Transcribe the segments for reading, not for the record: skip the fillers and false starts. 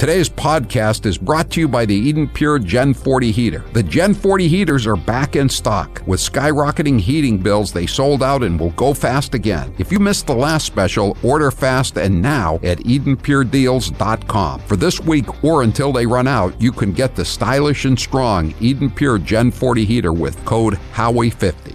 Today's podcast is brought to you by the Eden Pure Gen 40 heater. The Gen 40 heaters are back in stock. With skyrocketing heating bills, they sold out and will go fast again. If you missed the last special, order fast and now at EdenPureDeals.com. For this week or until they run out, you can get the stylish and strong Eden Pure Gen 40 heater with code Howie50.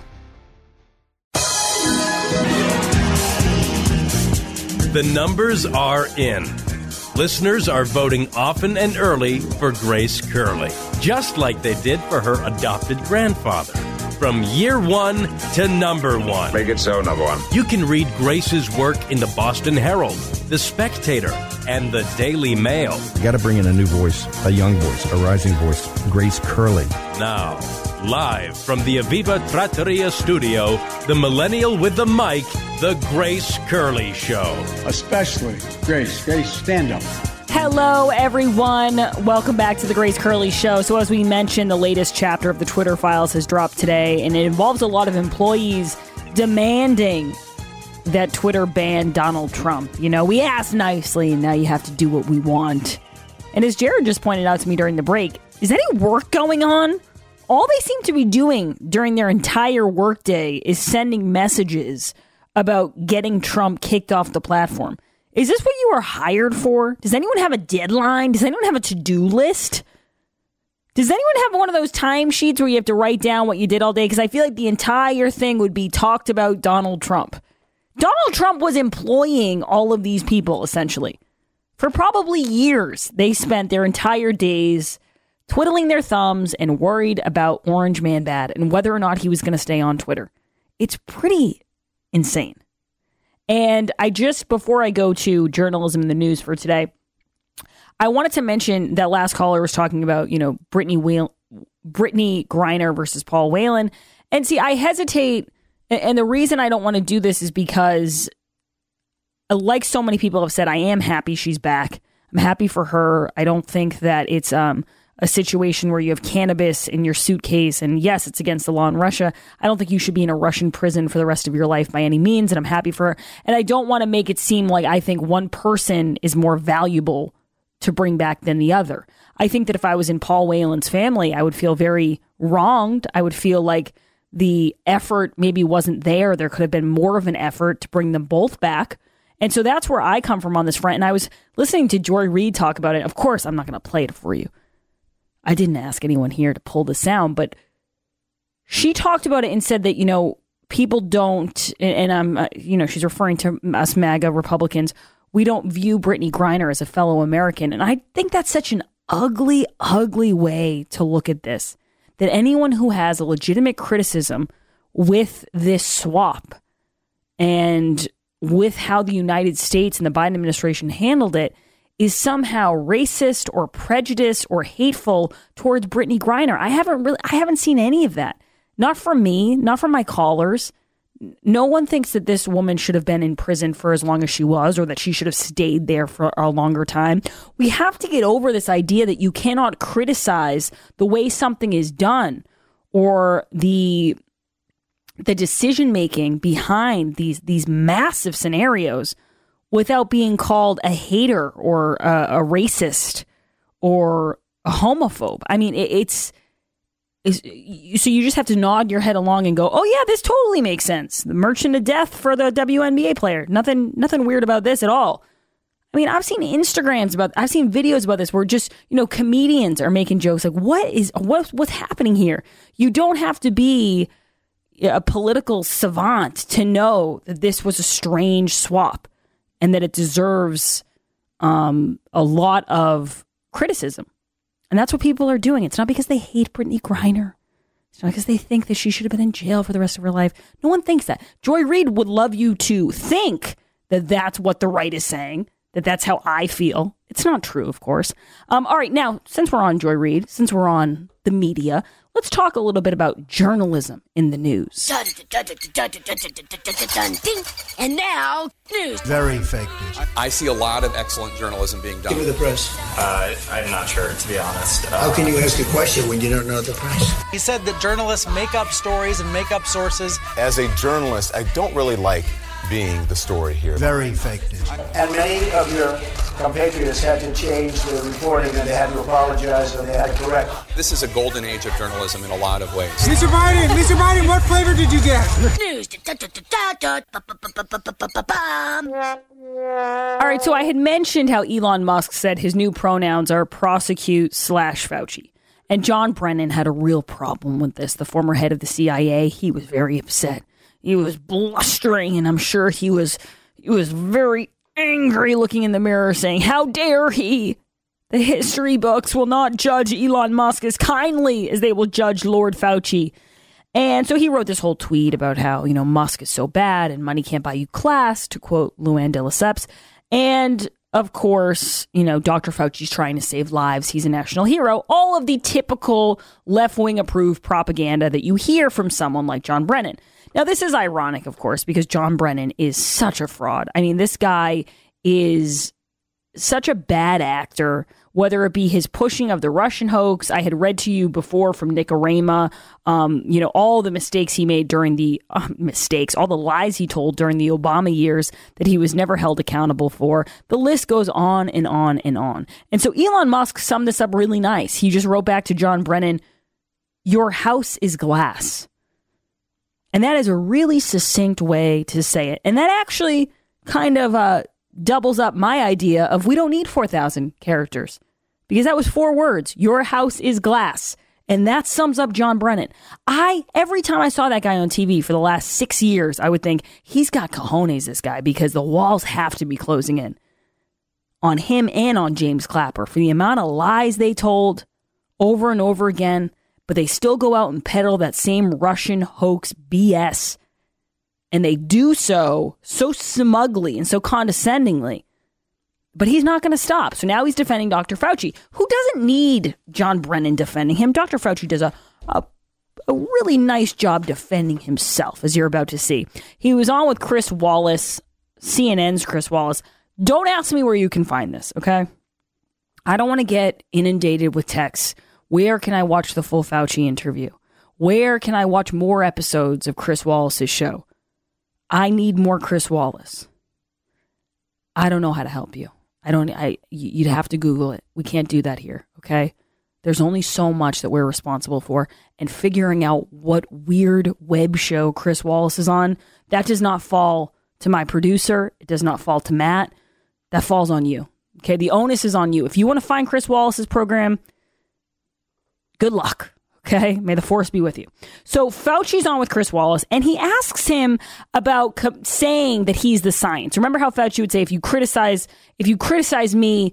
The numbers are in. Listeners are voting often and early for Grace Curley, just like they did for her adopted grandfather. From year one to number one. Make it so, number one. You can read Grace's work in the Boston Herald, the Spectator, and the Daily Mail. You got to bring in a new voice, a young voice, a rising voice, Grace Curley. Now, live from the Aviva Trattoria studio, the millennial with the mic, The Grace Curley Show. Especially Grace. Grace, stand up. Hello, everyone. Welcome back to The Grace Curley Show. So as we mentioned, the latest chapter of the Twitter files has dropped today, and it involves a lot of employees demanding that Twitter ban Donald Trump. You know, we asked nicely, and now you have to do what we want. And as Jared just pointed out to me during the break, is any work going on? All they seem to be doing during their entire workday is sending messages about getting Trump kicked off the platform. Is this what you are hired for? Does anyone have a deadline? Does anyone have a to-do list? Does anyone have one of those timesheets where you have to write down what you did all day? Because I feel like the entire thing would be talked about Donald Trump. Donald Trump was employing all of these people, essentially. For probably years, they spent their entire days twiddling their thumbs and worried about Orange Man Bad and whether or not he was going to stay on Twitter. It's pretty insane. And before I go to journalism in the news for today, I wanted to mention that last caller was talking about, you know, Brittany Griner versus Paul Whelan. And see, I hesitate. And the reason I don't want to do this is because, like so many people have said, I am happy she's back. I'm happy for her. I don't think that it's a situation where you have cannabis in your suitcase. And yes, it's against the law in Russia. I don't think you should be in a Russian prison for the rest of your life by any means. And I'm happy for her. And I don't want to make it seem like I think one person is more valuable to bring back than the other. I think that if I was in Paul Whelan's family, I would feel very wronged. I would feel like the effort maybe wasn't there. There could have been more of an effort to bring them both back. And so that's where I come from on this front. And I was listening to Joy Reid talk about it. Of course, I'm not going to play it for you. I didn't ask anyone here to pull the sound, but she talked about it and said that, you know, people don't, and I'm, she's referring to us MAGA Republicans, we don't view Brittany Griner as a fellow American. And I think that's such an ugly, ugly way to look at this, that anyone who has a legitimate criticism with this swap and with how the United States and the Biden administration handled it is somehow racist or prejudiced or hateful towards Brittany Griner. I haven't seen any of that. Not from me, not from my callers. No one thinks that this woman should have been in prison for as long as she was, or that she should have stayed there for a longer time. We have to get over this idea that you cannot criticize the way something is done or the decision making behind these massive scenarios without being called a hater or a racist or a homophobe. I mean, so you just have to nod your head along and go, oh yeah, this totally makes sense. The merchant of death for the WNBA player. Nothing weird about this at all. I mean, I've seen I've seen videos about this where just, you know, comedians are making jokes like, what's happening here? You don't have to be a political savant to know that this was a strange swap and that it deserves a lot of criticism. And that's what people are doing. It's not because they hate Brittany Griner. It's not because they think that she should have been in jail for the rest of her life. No one thinks that. Joy Reid would love you to think that that's what the right is saying, that that's how I feel. It's not true, of course. All right, now, since we're on Joy Reid, since we're on the media, let's talk a little bit about journalism in the news. And now, news. Very fake news. I see a lot of excellent journalism being done. Give me the press. I'm not sure, to be honest. How can you ask a question when you don't know the press? He said that journalists make up stories and make up sources. As a journalist, I don't really like being the story here. Very fake news. And many of your compatriots had to change the reporting, and they had to apologize, and they had to correct. This is a golden age of journalism in a lot of ways. Mr. Biden, what flavor did you get? News. All right, so I had mentioned how Elon Musk said his new pronouns are prosecute/Fauci. And John Brennan had a real problem with this. The former head of the CIA, he was very upset. He was blustering, and I'm sure he was very angry, looking in the mirror saying, how dare he? The history books will not judge Elon Musk as kindly as they will judge Lord Fauci. And so he wrote this whole tweet about how, Musk is so bad and money can't buy you class, to quote Luann de Lesseps. And of course, Dr. Fauci's trying to save lives. He's a national hero. All of the typical left-wing approved propaganda that you hear from someone like John Brennan. Now, this is ironic, of course, because John Brennan is such a fraud. I mean, this guy is such a bad actor, whether it be his pushing of the Russian hoax. I had read to you before from Nick Arama, all the mistakes he made during the all the lies he told during the Obama years that he was never held accountable for. The list goes on and on and on. And so Elon Musk summed this up really nice. He just wrote back to John Brennan, your house is glass. And that is a really succinct way to say it. And that actually kind of doubles up my idea of we don't need 4,000 characters. Because that was 4 words. Your house is glass. And that sums up John Brennan. Every time I saw that guy on TV for the last 6 years, I would think, he's got cojones, this guy, because the walls have to be closing in on him and on James Clapper for the amount of lies they told over and over again. But they still go out and peddle that same Russian hoax BS. And they do so smugly and so condescendingly. But he's not going to stop. So now he's defending Dr. Fauci, who doesn't need John Brennan defending him. Dr. Fauci does a really nice job defending himself, as you're about to see. He was on with Chris Wallace, CNN's Chris Wallace. Don't ask me where you can find this, okay? I don't want to get inundated with texts. Where can I watch the full Fauci interview? Where can I watch more episodes of Chris Wallace's show? I need more Chris Wallace. I don't know how to help you. You'd have to Google it. We can't do that here, okay? There's only so much that we're responsible for, and figuring out what weird web show Chris Wallace is on, that does not fall to my producer. It does not fall to Matt. That falls on you, okay? The onus is on you. If you want to find Chris Wallace's program, good luck. Okay, may the force be with you. So Fauci's on with Chris Wallace, and he asks him about saying that he's the science. Remember how Fauci would say, if you criticize me,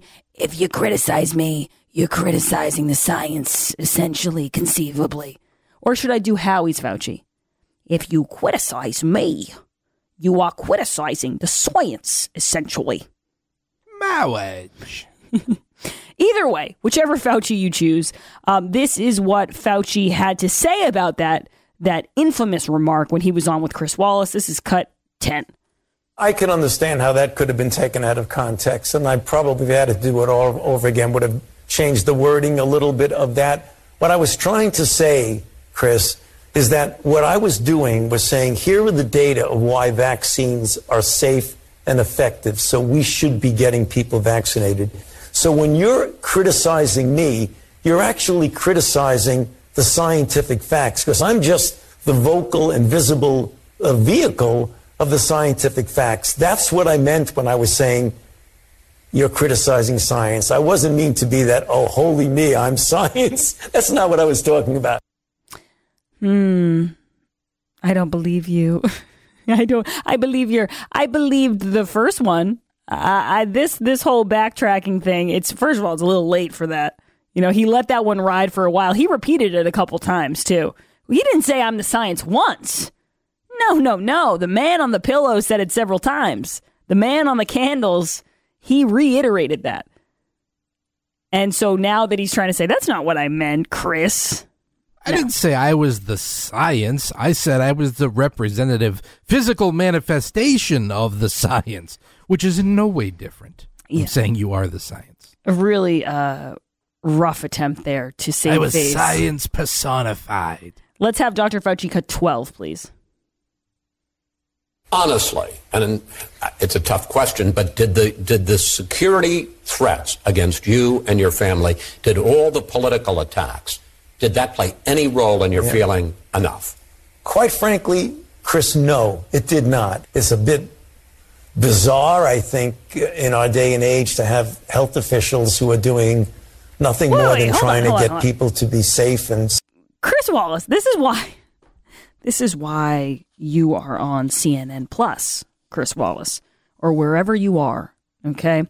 you're criticizing the science, essentially, conceivably. Or should I do Howie's Fauci? If you criticize me, you are criticizing the science, essentially. Marriage. Either way, whichever Fauci you choose, this is what Fauci had to say about that infamous remark when he was on with Chris Wallace. This is cut 10. I can understand how that could have been taken out of context, and I probably had to do it all over again, would have changed the wording a little bit of that. What I was trying to say, Chris, is that what I was doing was saying, here are the data of why vaccines are safe and effective, so we should be getting people vaccinated. So when you're criticizing me, you're actually criticizing the scientific facts, because I'm just the vocal and visible vehicle of the scientific facts. That's what I meant when I was saying you're criticizing science. I wasn't mean to be that, oh, holy me, I'm science. That's not what I was talking about. I don't believe you. I believed the first one. This whole backtracking thing, first of all, it's a little late for that. He let that one ride for a while. He repeated it a couple times too. He didn't say I'm the science once. No. The man on the pillow said it several times. The man on the candles, he reiterated that. And so now that he's trying to say, that's not what I meant, Chris. I didn't say I was the science. I said I was the representative physical manifestation of the science, which is in no way different from saying you are the science. A really rough attempt there to save face. I was science personified. Let's have Dr. Fauci cut 12, please. honestly, and it's a tough question, but did the security threats against you and your family, did all the political attacks, did that play any role in your feeling enough? Quite frankly, Chris, no, it did not. It's a bit bizarre, I think, in our day and age to have health officials who are doing nothing more than trying to get people to be safe. And Chris Wallace, this is why you are on CNN Plus, Chris Wallace, or wherever you are, okay?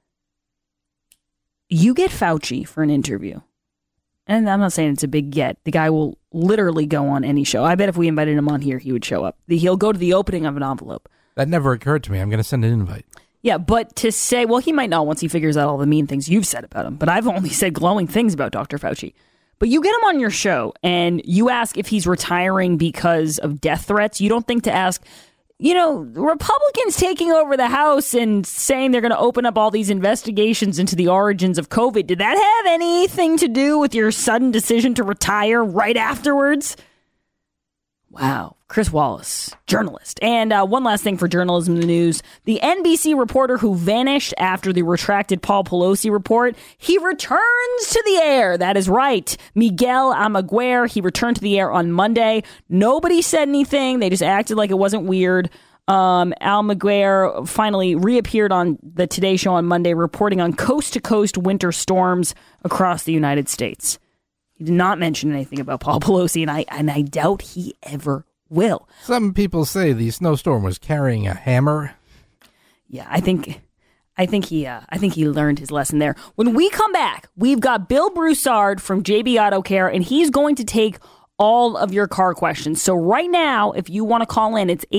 You get Fauci for an interview. And I'm not saying it's a big get. The guy will literally go on any show. I bet if we invited him on here, he would show up. He'll go to the opening of an envelope. That never occurred to me. I'm going to send an invite. Yeah, but to say, well, he might not once he figures out all the mean things you've said about him. But I've only said glowing things about Dr. Fauci. But you get him on your show and you ask if he's retiring because of death threats. You don't think to ask, Republicans taking over the House and saying they're going to open up all these investigations into the origins of COVID. Did that have anything to do with your sudden decision to retire right afterwards? Wow. Chris Wallace, journalist. And one last thing for journalism in the news. The NBC reporter who vanished after the retracted Paul Pelosi report, he returns to the air. That is right. Miguel Almaguer, he returned to the air on Monday. Nobody said anything. They just acted like it wasn't weird. Almaguer finally reappeared on the Today Show on Monday, reporting on coast-to-coast winter storms across the United States. He did not mention anything about Paul Pelosi, and I doubt he ever will. Some people say the snowstorm was carrying a hammer. Yeah, I think he learned his lesson there. When we come back, we've got Bill Broussard from JB Auto Care, and he's going to take all of your car questions. So right now, if you want to call in, it's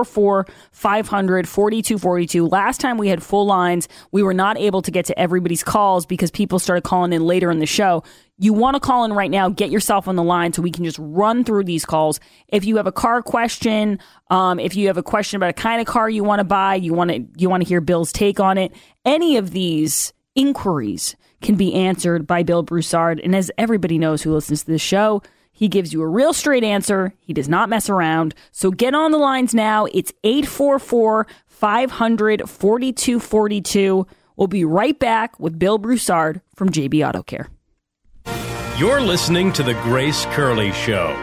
844-500-4242. Last time we had full lines, we were not able to get to everybody's calls because people started calling in later in the show. You want to call in right now, get yourself on the line so we can just run through these calls. If you have a car question, if you have a question about a kind of car you want to buy, you want to hear Bill's take on it, any of these inquiries can be answered by Bill Broussard. And as everybody knows who listens to this show, he gives you a real straight answer. He does not mess around. So get on the lines now. It's 844-500-4242. We'll be right back with Bill Broussard from JB Auto Care. You're listening to The Grace Curley Show.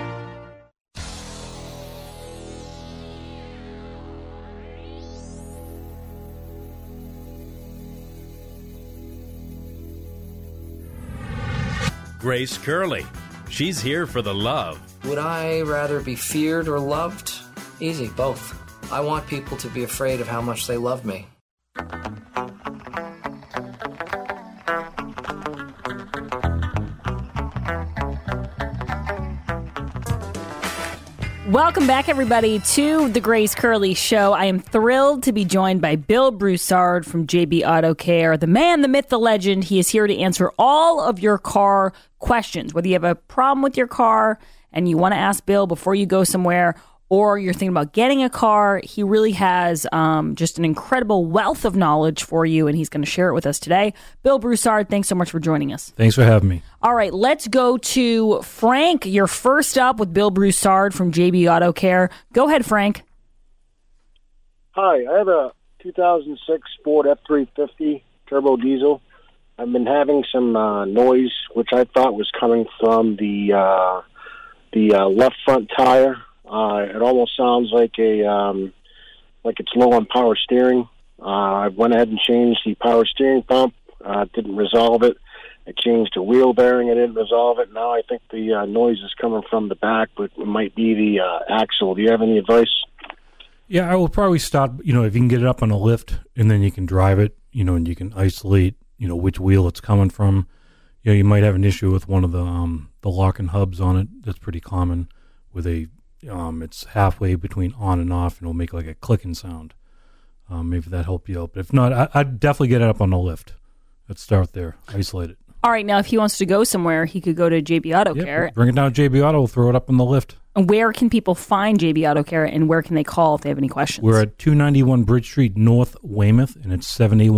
Grace Curley. She's here for the love. Would I rather be feared or loved? Easy, both. I want people to be afraid of how much they love me. Welcome back, everybody, to the Grace Curley Show. I am thrilled to be joined by Bill Broussard from JB Auto Care, the man, the myth, the legend. He is here to answer all of your car questions, whether you have a problem with your car and you want to ask Bill before you go somewhere, or you're thinking about getting a car. He really has just an incredible wealth of knowledge for you, and he's going to share it with us today. Bill Broussard, thanks so much for joining us. Thanks for having me. All right, let's go to Frank. You're first up with Bill Broussard from JB Auto Care. Go ahead, Frank. Hi, I have a 2006 Ford F-350 turbo diesel. I've been having some noise, which I thought was coming from the left front tire. It almost sounds like like it's low on power steering. I went ahead and changed the power steering pump. Didn't resolve it. I changed the wheel bearing. I didn't resolve it. Now I think the noise is coming from the back, but it might be the axle. Do you have any advice? Yeah, I will probably stop, if you can get it up on a lift and then you can drive it, and you can isolate, which wheel it's coming from. You might have an issue with one of the locking hubs on it. That's pretty common with it's halfway between on and off, and it'll make like a clicking sound. Maybe that help you out. But if not, I'd definitely get it up on the lift. Let's start there. Isolate it. All right, now if he wants to go somewhere, he could go to JB Auto Care. Bring it down to JB Auto. We'll throw it up on the lift. And where can people find JB Auto Care, and where can they call if they have any questions? We're at 291 Bridge Street, North Weymouth, and it's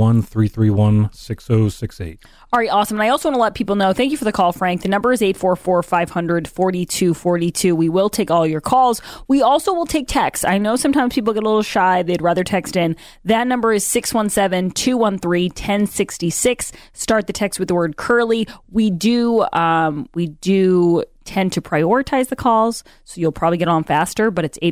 781-331-6068. All right, awesome. And I also want to let people know, thank you for the call, Frank. The number is 844-500-4242. We will take all your calls. We also will take texts. I know sometimes people get a little shy. They'd rather text in. That number is 617-213-1066. Start the text with the word Curly. We do tend to prioritize the calls, so you'll probably get on faster, but it's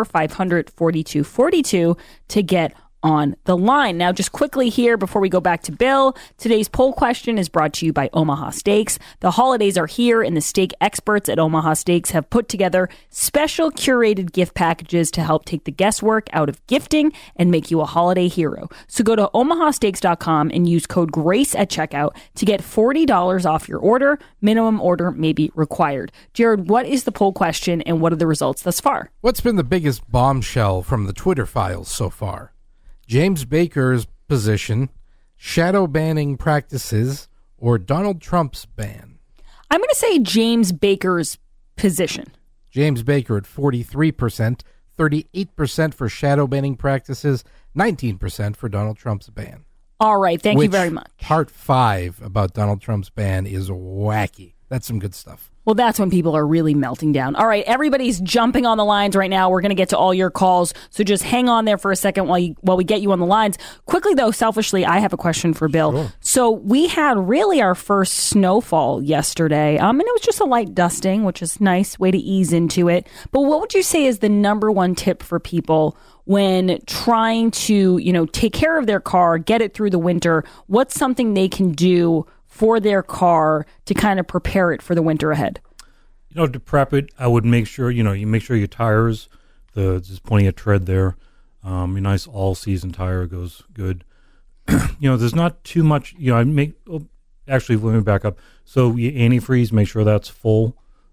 844-500-4242 to get on the line. Now, just quickly here before we go back to Bill, today's poll question is brought to you by Omaha Steaks. The holidays are here, and the steak experts at Omaha Steaks have put together special curated gift packages to help take the guesswork out of gifting and make you a holiday hero. So go to omahasteaks.com and use code GRACE at checkout to get $40 off your order. Minimum order may be required. Jared, what is the poll question, and what are the results thus far? What's been the biggest bombshell from the Twitter files so far? James Baker's position, shadow banning practices, or Donald Trump's ban? I'm going to say James Baker's position. James Baker at 43%, 38% for shadow banning practices, 19% for Donald Trump's ban. All right, thank you very much. Part 5 about Donald Trump's ban is wacky. That's some good stuff. Well, that's when people are really melting down. All right, everybody's jumping on the lines right now. We're going to get to all your calls, so just hang on there for a second while we get you on the lines. Quickly, though, selfishly, I have a question for Bill. Sure. So we had really our first snowfall yesterday, and it was just a light dusting, which is a nice way to ease into it. But what would you say is the number one tip for people when trying to, take care of their car, get it through the winter? What's something they can do for their car to kind of prepare it for the winter ahead? To prep it, I would make sure, you make sure your tires, there's plenty of tread there. A nice all-season tire goes good. There's not too much, actually, let me back up. So antifreeze, make sure that's full.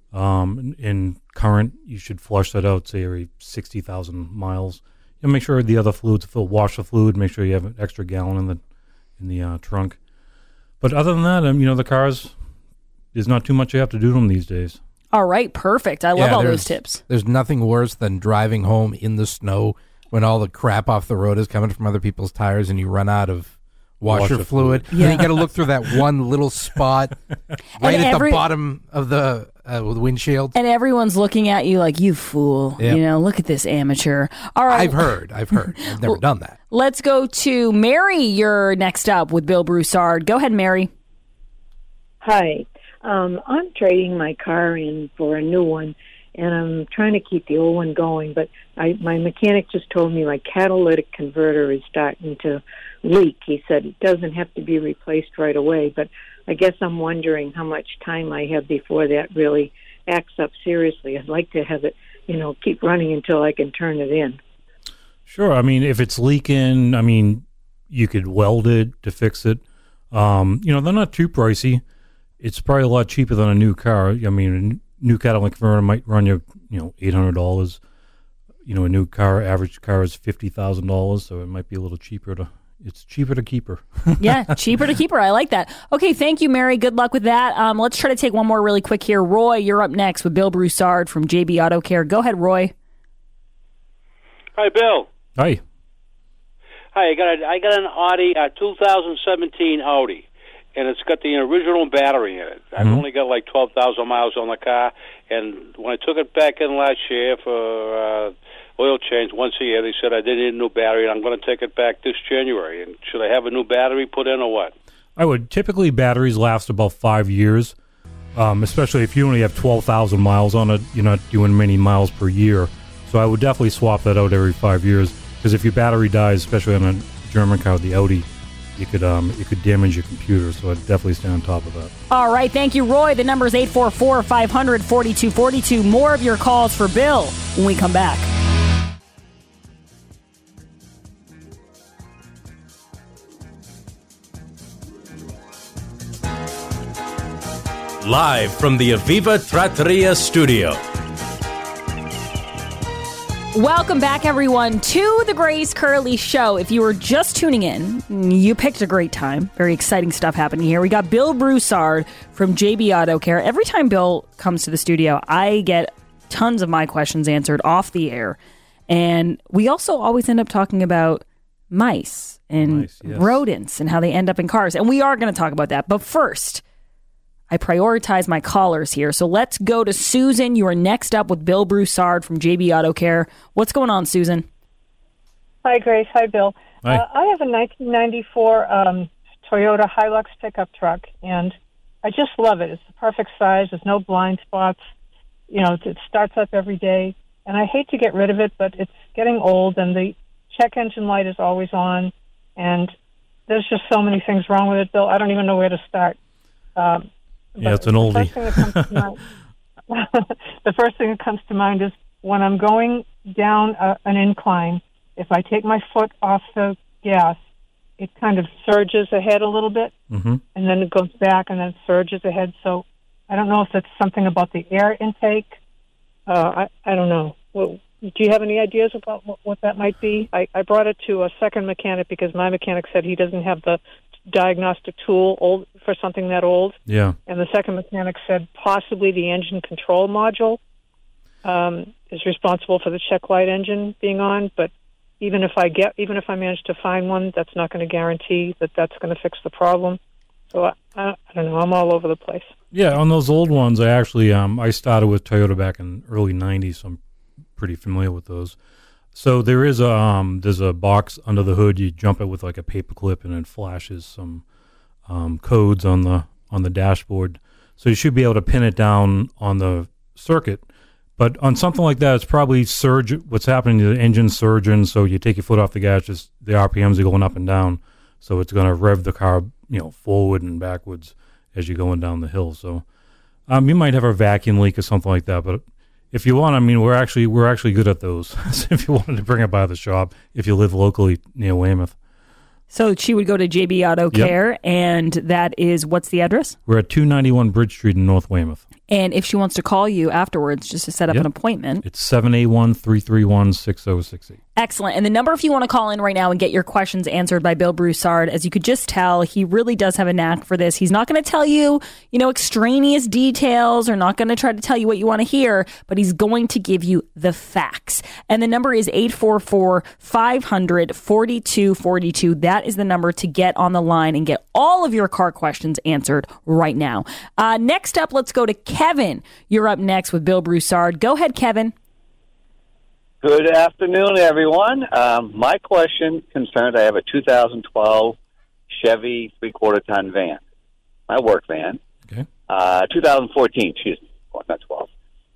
In current, you should flush that out, say, every 60,000 miles. Make sure the other fluids fill, wash the fluid, make sure you have an extra gallon in the trunk. But other than that, the cars, there's not too much you have to do to them these days. All right, perfect. I love all those tips. There's nothing worse than driving home in the snow when all the crap off the road is coming from other people's tires and you run out of washer fluid. Yeah. And you got to look through that one little spot right at the bottom of the windshield. And everyone's looking at you like, you fool. Yep. Look at this amateur. All right. I've heard. I've never done that. Let's go to Mary. You're next up with Bill Broussard. Go ahead, Mary. Hi. I'm trading my car in for a new one, and I'm trying to keep the old one going, but my mechanic just told me my catalytic converter is starting to leak. He said it doesn't have to be replaced right away, but I guess I'm wondering how much time I have before that really acts up seriously. I'd like to have it, keep running until I can turn it in. Sure. If it's leaking, you could weld it to fix it. They're not too pricey. It's probably a lot cheaper than a new car. A new catalytic converter might run you, $800. A new car, average car is $50,000, so it might be a little cheaper it's cheaper to keep her. Yeah, cheaper to keep her. I like that. Okay, thank you, Mary. Good luck with that. Let's try to take one more really quick here. Roy, you're up next with Bill Broussard from JB Auto Care. Go ahead, Roy. Hi, Bill. Hi. Hi, I got an Audi, 2017 Audi. And it's got the original battery in it. I've only got like 12,000 miles on the car. And when I took it back in last year for oil change once a year, they said I didn't need a new battery, and I'm going to take it back this January. And should I have a new battery put in or what? I would. Typically, batteries last about 5 years, especially if you only have 12,000 miles on it. You're not doing many miles per year. So I would definitely swap that out every 5 years. Because if your battery dies, especially on a German car, the Audi, it could damage your computer, so I'd definitely stay on top of that. All right, thank you, Roy. The number is 844-500-4242. More of your calls for Bill when we come back. Live from the Aviva Trattoria studio. Welcome back, everyone, to the Grace Curley Show. If you were just tuning in, you picked a great time. Very exciting stuff happening here. We got Bill Broussard from JB Auto Care. Every time Bill comes to the studio, I get tons of my questions answered off the air. And we also always end up talking about mice and rodents and how they end up in cars. And we are going to talk about that. But first, I prioritize my callers here. So let's go to Susan. You are next up with Bill Broussard from JB Auto Care. What's going on, Susan? Hi, Grace. Hi, Bill. Hi. I have a 1994 Toyota Hilux pickup truck, and I just love it. It's the perfect size. There's no blind spots. You know, it starts up every day. And I hate to get rid of it, but it's getting old, and the check engine light is always on. And there's just so many things wrong with it, Bill. I don't even know where to start. Yeah, it's an oldie. The first thing that comes to mind is when I'm going down an incline, if I take my foot off the gas, it kind of surges ahead a little bit, and then it goes back, and then it surges ahead. So I don't know if it's something about the air intake. I don't know. Well, do you have any ideas about what that might be? I brought it to a second mechanic because my mechanic said he doesn't have the diagnostic tool for something that old. Yeah. And the second mechanic said possibly the engine control module is responsible for the check light engine being on, but even if I manage to find one, that's not going to guarantee that that's going to fix the problem. So I don't know. I'm all over the place. Yeah, on those old ones, I actually I started with Toyota back in early '90s, so I'm pretty familiar with those. So there's a box under the hood. You jump it with like a paper clip, and it flashes some codes on the dashboard. So you should be able to pin it down on the circuit. But on something like that, it's probably what's happening to the engine surging. So you take your foot off the gas, just the RPMs are going up and down. So it's going to rev the car, forward and backwards as you're going down the hill. So you might have a vacuum leak or something like that. But if you want, we're actually good at those. So if you wanted to bring it by the shop, if you live locally near Weymouth. So she would go to JB Auto Care, and that is, what's the address? We're at 291 Bridge Street in North Weymouth. And if she wants to call you afterwards just to set up an appointment. It's 781-331-6068. Excellent. And the number if you want to call in right now and get your questions answered by Bill Broussard, as you could just tell, he really does have a knack for this. He's not going to tell you, extraneous details, or not going to try to tell you what you want to hear, but he's going to give you the facts. And the number is 844-500-4242. That is the number to get on the line and get all of your car questions answered right now. Next up, let's go to Kevin. You're up next with Bill Broussard. Go ahead, Kevin. Good afternoon, everyone. My question concerns, I have a 2012 Chevy 3/4-ton van, my work van. Okay. 2014, excuse me, not 12.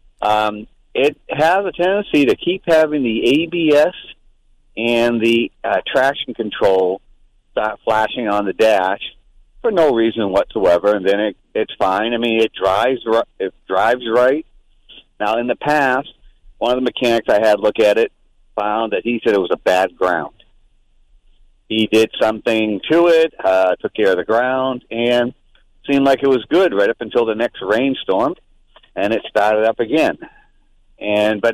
It has a tendency to keep having the ABS and the traction control start flashing on the dash for no reason whatsoever, and then it's fine. It drives right. Now, in the past, one of the mechanics I had look at it found that he said it was a bad ground. He did something to it, took care of the ground, and seemed like it was good right up until the next rainstorm, and it started up again. But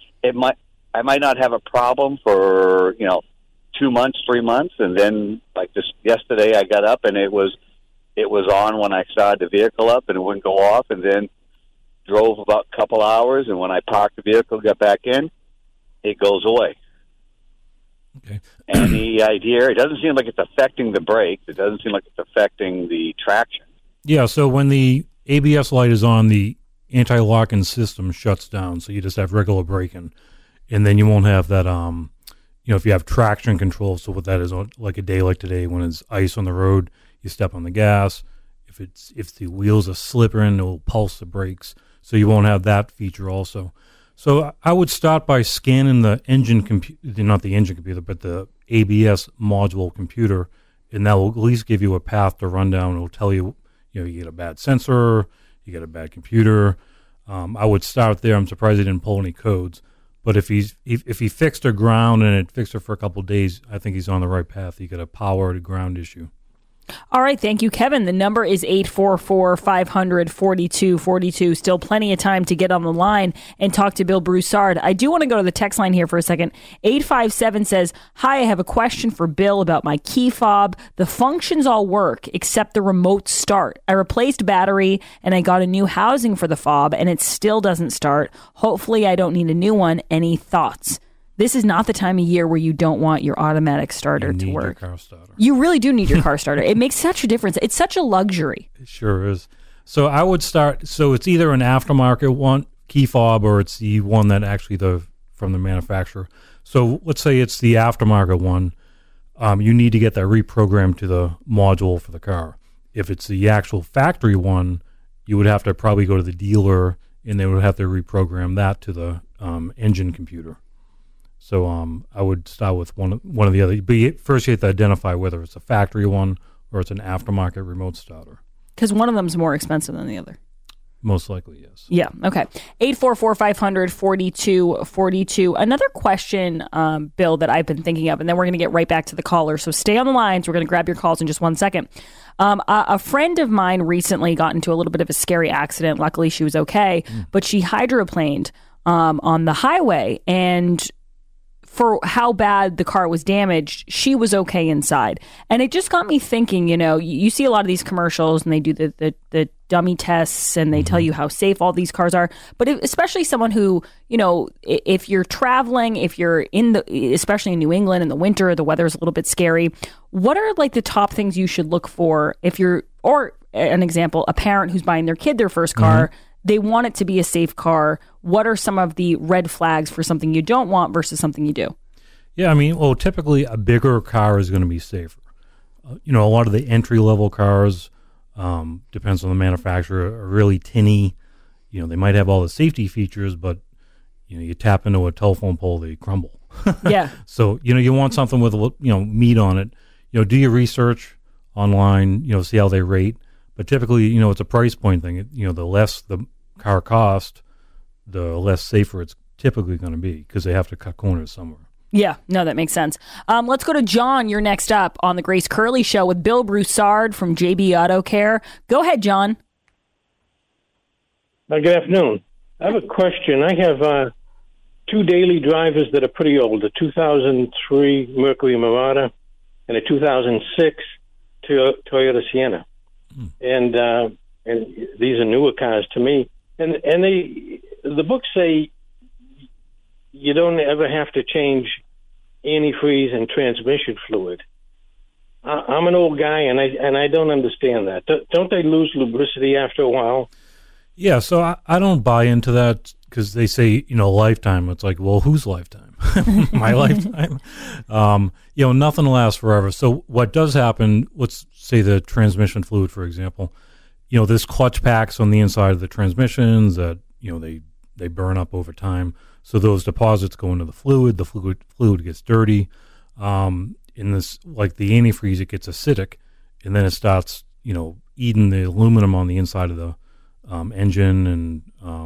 I might not have a problem for 2 months, 3 months, and then like just yesterday I got up and it was on when I started the vehicle up, and it wouldn't go off, and then drove about a couple hours, and when I parked the vehicle, got back in, it goes away. Okay. And the idea, it doesn't seem like it's affecting the brakes. It doesn't seem like it's affecting the traction. Yeah, so when the ABS light is on, the anti-locking system shuts down, so you just have regular braking. And then you won't have that, if you have traction control, so what that is, like a day like today when it's ice on the road, you step on the gas. If the wheels are slipping, it will pulse the brakes. So you won't have that feature also. So I would start by scanning the engine computer, not the engine computer, but the ABS module computer, and that will at least give you a path to run down. It will tell you, you get a bad sensor, you get a bad computer. I would start there. I'm surprised he didn't pull any codes. But if he fixed a ground and it fixed it for a couple of days, I think he's on the right path. You got a power to ground issue. All right, thank you, Kevin. The number is 844-500-4242. Still plenty of time to get on the line and talk to Bill Broussard. I do want to go to the text line here for a second. 857 says, hi, I have a question for Bill about my key fob. The functions all work except the remote start. I replaced battery and I got a new housing for the fob and it still doesn't start. Hopefully I don't need a new one. Any thoughts? This is not the time of year where you don't want your automatic starter to work. Your car starter. You really do need your car starter. It makes such a difference. It's such a luxury. It sure is. So I would start. So it's either an aftermarket one key fob or it's the one that actually from the manufacturer. So let's say it's the aftermarket one. You need to get that reprogrammed to the module for the car. If it's the actual factory one, you would have to probably go to the dealer and they would have to reprogram that to the engine computer. So I would start with one of the other. But first, you have to identify whether it's a factory one or it's an aftermarket remote starter. Because one of them is more expensive than the other. Most likely, yes. Yeah. Okay. 844-500-4242. Another question, Bill, that I've been thinking of, and then we're going to get right back to the caller. So stay on the lines. We're going to grab your calls in just 1 second. A friend of mine recently got into a little bit of a scary accident. Luckily, she was okay, but she hydroplaned on the highway, and for how bad the car was damaged, she was okay inside. And it just got me thinking, you see a lot of these commercials and they do the dummy tests and they tell you how safe all these cars are. But especially someone who, if you're traveling, if you're especially in New England in the winter, the weather's a little bit scary. What are like the top things you should look for or an example, a parent who's buying their kid their first car, they want it to be a safe car. What are some of the red flags for something you don't want versus something you do? Yeah, typically a bigger car is going to be safer. A lot of the entry-level cars, depends on the manufacturer, are really tinny. They might have all the safety features, but, you tap into a telephone pole, they crumble. Yeah. So, you want something with, meat on it. Do your research online, see how they rate. But typically, it's a price point thing. The less the car cost, the less safer it's typically going to be because they have to cut corners somewhere. Yeah, no, that makes sense. Let's go to John. You're next up on the Grace Curley Show with Bill Broussard from JB Auto Care. Go ahead, John. Good afternoon. I have a question. I have two daily drivers that are pretty old, a 2003 Mercury Marauder and a 2006 Toyota Sienna. And these are newer cars to me. And the books say you don't ever have to change antifreeze and transmission fluid. I'm an old guy, and I don't understand that. Don't they lose lubricity after a while? Yeah, so I don't buy into that because they say, lifetime. It's like, well, whose lifetime? My lifetime? Nothing lasts forever. So what does happen, let's say the transmission fluid, for example, this clutch packs on the inside of the transmissions that, they burn up over time. So those deposits go into the fluid gets dirty. In this, like the antifreeze, it gets acidic, and then it starts, eating the aluminum on the inside of the engine and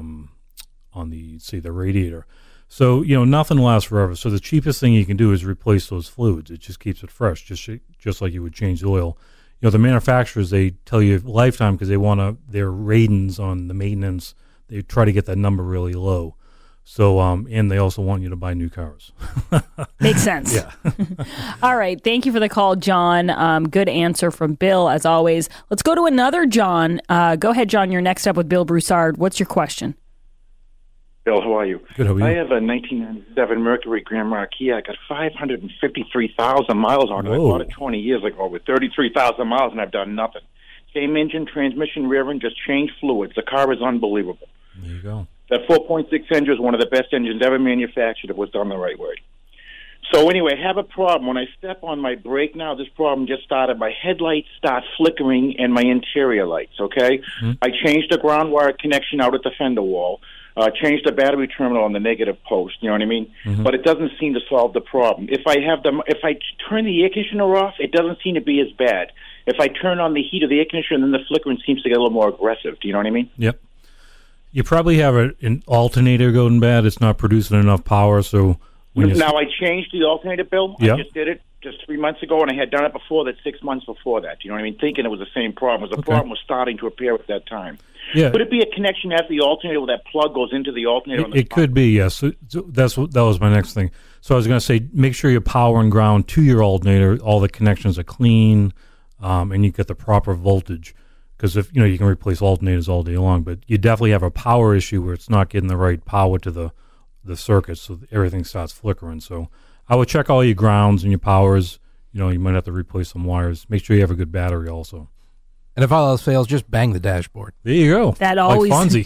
on the radiator. So, nothing lasts forever. So the cheapest thing you can do is replace those fluids. It just keeps it fresh, just like you would change oil. The manufacturers, they tell you lifetime because they want their ratings on the maintenance. They try to get that number really low. So, and they also want you to buy new cars. Makes sense. Yeah. All right. Thank you for the call, John. Good answer from Bill, as always. Let's go to another John. Go ahead, John. You're next up with Bill Broussard. What's your question? Bill, how are you? Good, how are you? I have a 1997 Mercury Grand Marquis. I got 553,000 miles on it. Whoa. I bought it 20 years ago with 33,000 miles, and I've done nothing. Same engine, transmission, rear end, just changed fluids. The car is unbelievable. There you go. That 4.6 engine is one of the best engines ever manufactured. It was done the right way. So anyway, I have a problem. When I step on my brake now, this problem just started. My headlights start flickering and my interior lights, okay? Mm-hmm. I changed the ground wire connection out at the fender wall. Changed the battery terminal on the negative post, you know what I mean? Mm-hmm. But it doesn't seem to solve the problem. If I turn the air conditioner off, it doesn't seem to be as bad. If I turn on the heat of the air conditioner, then the flickering seems to get a little more aggressive. Do you know what I mean? Yep. You probably have an alternator going bad. It's not producing enough power, so Now, I changed the alternator, Bill. Yeah. I just did it just 3 months ago, and I had done it before that 6 months before that. You know what I mean? Thinking it was the same problem. The problem was starting to appear at that time. Yeah. Could it be a connection after the alternator where that plug goes into the alternator? It could be, yes. So that was my next thing. So I was going to say, make sure your power and ground to your alternator, all the connections are clean, and you get the proper voltage. Because if you can replace alternators all day long, but you definitely have a power issue where it's not getting the right power to the circuit, so everything starts flickering. So I would check all your grounds and your powers. You might have to replace some wires. Make sure you have a good battery also. And if all else fails, just bang the dashboard. There you go. That always like Fonzie.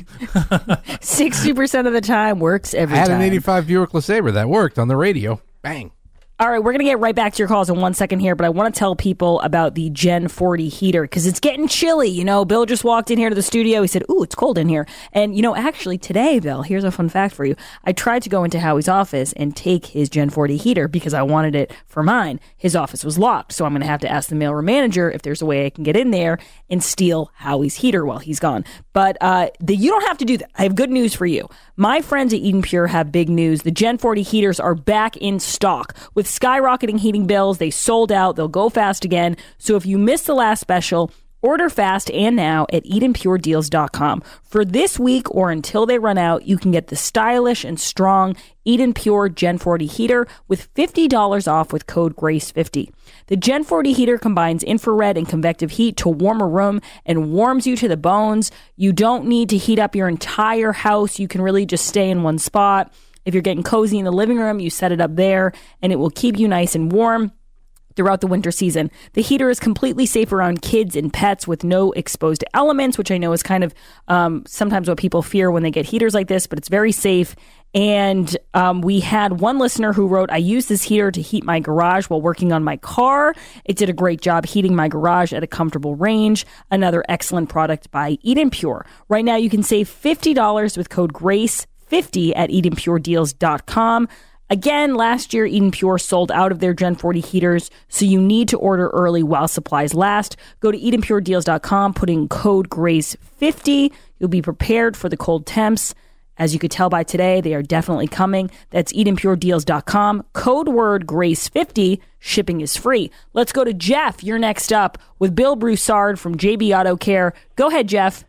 60% of the time works every time. I had an 85 Buick LeSabre that worked on the radio. Bang. All right, we're going to get right back to your calls in 1 second here, but I want to tell people about the Gen 40 heater because it's getting chilly. Bill just walked in here to the studio. He said, ooh, it's cold in here. And, actually today, Bill, here's a fun fact for you. I tried to go into Howie's office and take his Gen 40 heater because I wanted it for mine. His office was locked, so I'm going to have to ask the mailroom manager if there's a way I can get in there and steal Howie's heater while he's gone. But you don't have to do that. I have good news for you. My friends at Eden Pure have big news. The Gen 40 heaters are back in stock. With skyrocketing heating bills, they sold out. They'll go fast again. So if you missed the last special, order fast and now at EdenPureDeals.com. For this week or until they run out, you can get the stylish and strong Eden Pure Gen 40 heater with $50 off with code GRACE50. The Gen 40 heater combines infrared and convective heat to warm a room and warms you to the bones. You don't need to heat up your entire house. You can really just stay in one spot. If you're getting cozy in the living room, you set it up there and it will keep you nice and warm throughout the winter season. The heater is completely safe around kids and pets with no exposed elements, which I know is kind of sometimes what people fear when they get heaters like this, but it's very safe. And we had one listener who wrote, I used this heater to heat my garage while working on my car. It did a great job heating my garage at a comfortable range. Another excellent product by Eden Pure. Right now you can save $50 with code GRACE50 at EdenPureDeals.com. Again, last year, Eden Pure sold out of their Gen 40 heaters, so you need to order early while supplies last. Go to EdenPureDeals.com, put in code GRACE50. You'll be prepared for the cold temps. As you could tell by today, they are definitely coming. That's EdenPureDeals.com. Code word GRACE50. Shipping is free. Let's go to Jeff. You're next up with Bill Broussard from JB Auto Care. Go ahead, Jeff.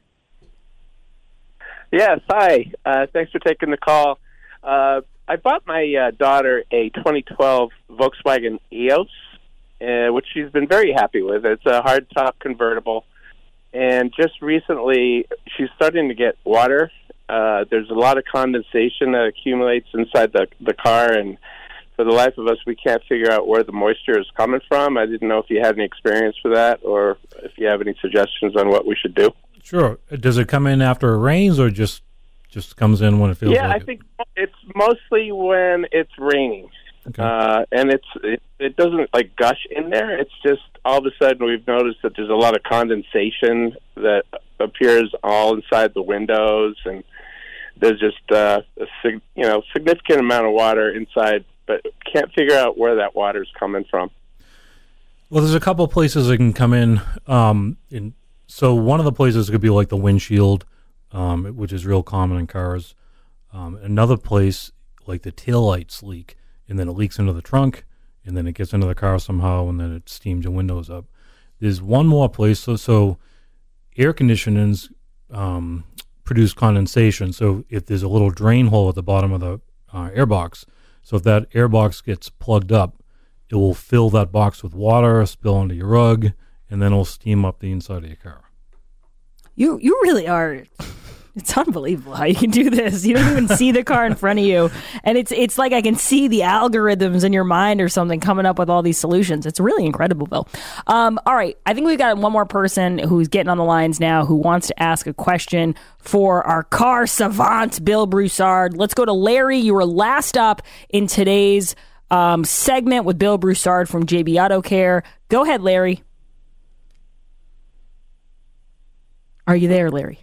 Yes, hi. Thanks for taking the call. I bought my daughter a 2012 Volkswagen EOS, which she's been very happy with. It's a hardtop convertible. And just recently, she's starting to get water. There's a lot of condensation that accumulates inside the car, and for the life of us, we can't figure out where the moisture is coming from. I didn't know if you had any experience with that or if you have any suggestions on what we should do. Sure. Does it come in after it rains or just comes in when it feels like it? I think it's mostly when it's raining. Okay. And it doesn't like gush in there. It's just all of a sudden we've noticed that there's a lot of condensation that appears all inside the windows, and there's just a significant amount of water inside, but can't figure out where that water's coming from. Well, there's a couple of places it can come in. So one of the places could be like the windshield, which is real common in cars. Another place, like the taillights leak, and then it leaks into the trunk, and then it gets into the car somehow, and then it steams your windows up. There's one more place. So air conditionings produce condensation. So if there's a little drain hole at the bottom of the air box, so if that air box gets plugged up, it will fill that box with water, spill onto your rug, and then it'll steam up the inside of your car. You really are. It's unbelievable how you can do this. You don't even see the car in front of you. And it's like I can see the algorithms in your mind or something coming up with all these solutions. It's really incredible, Bill. All right. I think we've got one more person who's getting on the lines now who wants to ask a question for our car savant, Bill Broussard. Let's go to Larry. You were last up in today's segment with Bill Broussard from JB Auto Care. Go ahead, Larry. Are you there, Larry?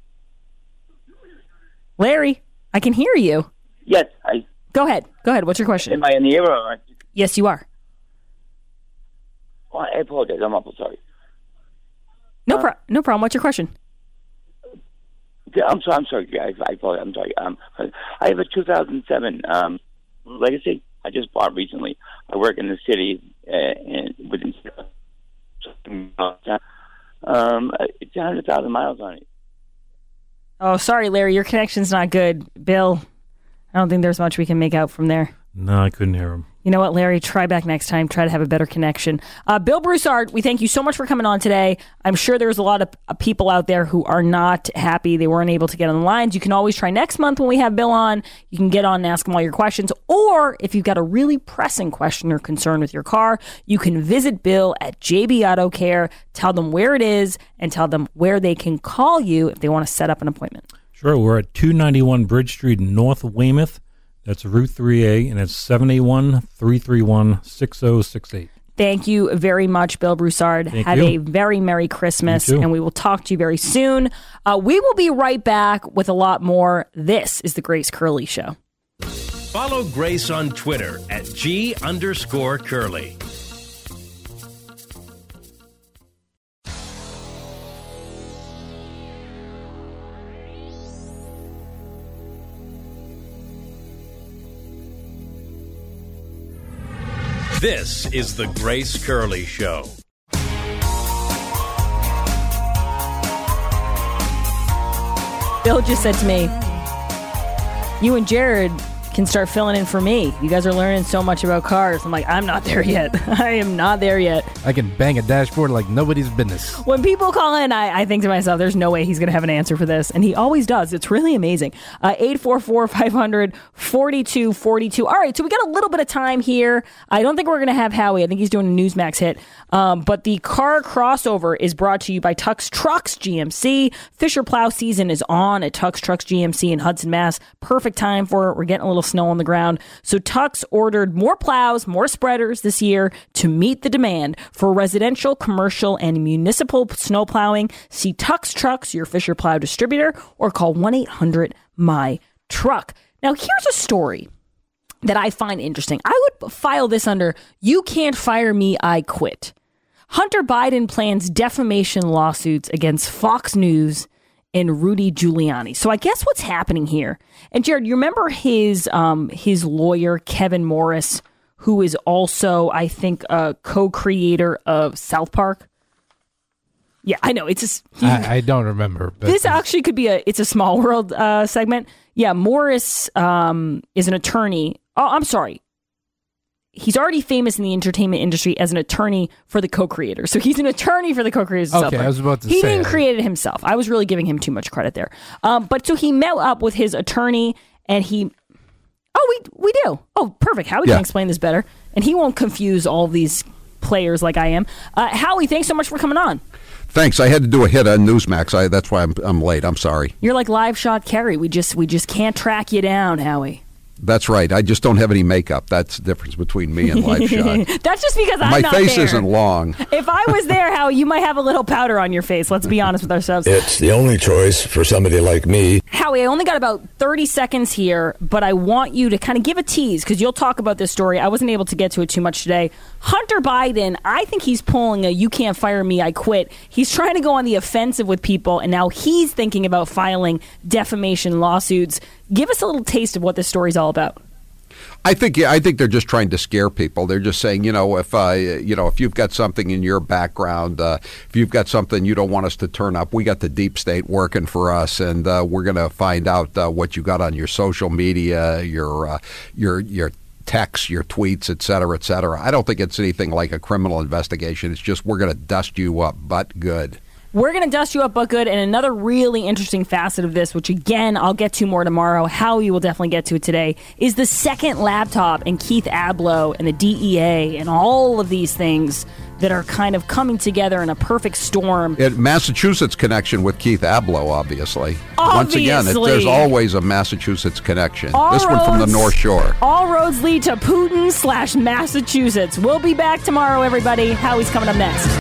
Larry, I can hear you. Yes. Go ahead. What's your question? Am I in the air? Or... Yes, you are. Oh, I apologize. I'm awful sorry. No problem. What's your question? I'm sorry. I apologize. I'm sorry. I have a 2007 like I said, I just bought recently. I work in the city and within it's 100,000 miles on it. Oh, sorry, Larry, your connection's not good. Bill, I don't think there's much we can make out from there. No, I couldn't hear him. You know what, Larry? Try back next time. Try to have a better connection. Bill Broussard, we thank you so much for coming on today. I'm sure there's a lot of people out there who are not happy they weren't able to get on the lines. You can always try next month when we have Bill on. You can get on and ask him all your questions. Or if you've got a really pressing question or concern with your car, you can visit Bill at JB Auto Care. Tell them where it is and tell them where they can call you if they want to set up an appointment. Sure. We're at 291 Bridge Street, North Weymouth. That's Route 3A, and it's 781-331-6068. Thank you very much, Bill Broussard. Have a very Merry Christmas, and we will talk to you very soon. We will be right back with a lot more. This is The Grace Curley Show. Follow Grace on Twitter at @G_Curly. This is The Grace Curley Show. Bill just said to me, you and Jared can start filling in for me. You guys are learning so much about cars. I'm like, I'm not there yet. I am not there yet. I can bang a dashboard like nobody's business. When people call in, I think to myself, there's no way he's going to have an answer for this. And he always does. It's really amazing. 844-500-4242. All right, so we got a little bit of time here. I don't think we're going to have Howie. I think he's doing a Newsmax hit. But the car crossover is brought to you by Tux Trucks GMC. Fisher Plow season is on at Tux Trucks GMC in Hudson, Mass. Perfect time for it. We're getting a little snow on the ground. So Tux ordered more plows, more spreaders this year to meet the demand for residential, commercial, and municipal snow plowing. See Tux Trucks, your Fisher Plow distributor, or call 1-800-MY-TRUCK. Now, here's a story that I find interesting. I would file this under, you can't fire me, I quit. Hunter Biden plans defamation lawsuits against Fox News and Rudy Giuliani. So I guess what's happening here, and Jared, you remember his lawyer, Kevin Morris, who is also, I think, a co-creator of South Park? Yeah, I know. It's just, I don't remember. But this actually could be it's a Small World segment. Yeah, Morris is an attorney. Oh, I'm sorry. He's already famous in the entertainment industry as an attorney for the co-creator. So he's an attorney for the co-creators of South Park. I was about to say. He didn't create it himself. I was really giving him too much credit there. But so he met up with his attorney, and he... Oh, we do. Oh, perfect. Howie can explain this better. And he won't confuse all these players like I am. Howie, thanks so much for coming on. Thanks. I had to do a hit on Newsmax. That's why I'm late. I'm sorry. You're like Live Shot Kerry. We just can't track you down, Howie. That's right. I just don't have any makeup. That's the difference between me and Live Shot. That's just because I'm not there. My face isn't long. If I was there, Howie, you might have a little powder on your face. Let's be honest with ourselves. It's the only choice for somebody like me. Howie, I only got about 30 seconds here, but I want you to kind of give a tease because you'll talk about this story. I wasn't able to get to it too much today. Hunter Biden, I think he's pulling a you can't fire me, I quit. He's trying to go on the offensive with people, and now he's thinking about filing defamation lawsuits. Give us a little taste of what this story's all about. I think they're just trying to scare people. They're just saying, if you've got something in your background, if you've got something you don't want us to turn up, we got the deep state working for us, and we're going to find out what you got on your social media, your texts, your tweets, et cetera, et cetera. I don't think it's anything like a criminal investigation. It's just we're going to dust you up, but good. We're going to dust you up, but good. And another really interesting facet of this, which, again, I'll get to more tomorrow, Howie will definitely get to it today, is the second laptop and Keith Abloh and the DEA and all of these things that are kind of coming together in a perfect storm. Massachusetts connection with Keith Abloh, obviously. Once again, there's always a Massachusetts connection. This one from the North Shore. All roads lead to Putin/Massachusetts. We'll be back tomorrow, everybody. Howie's coming up next.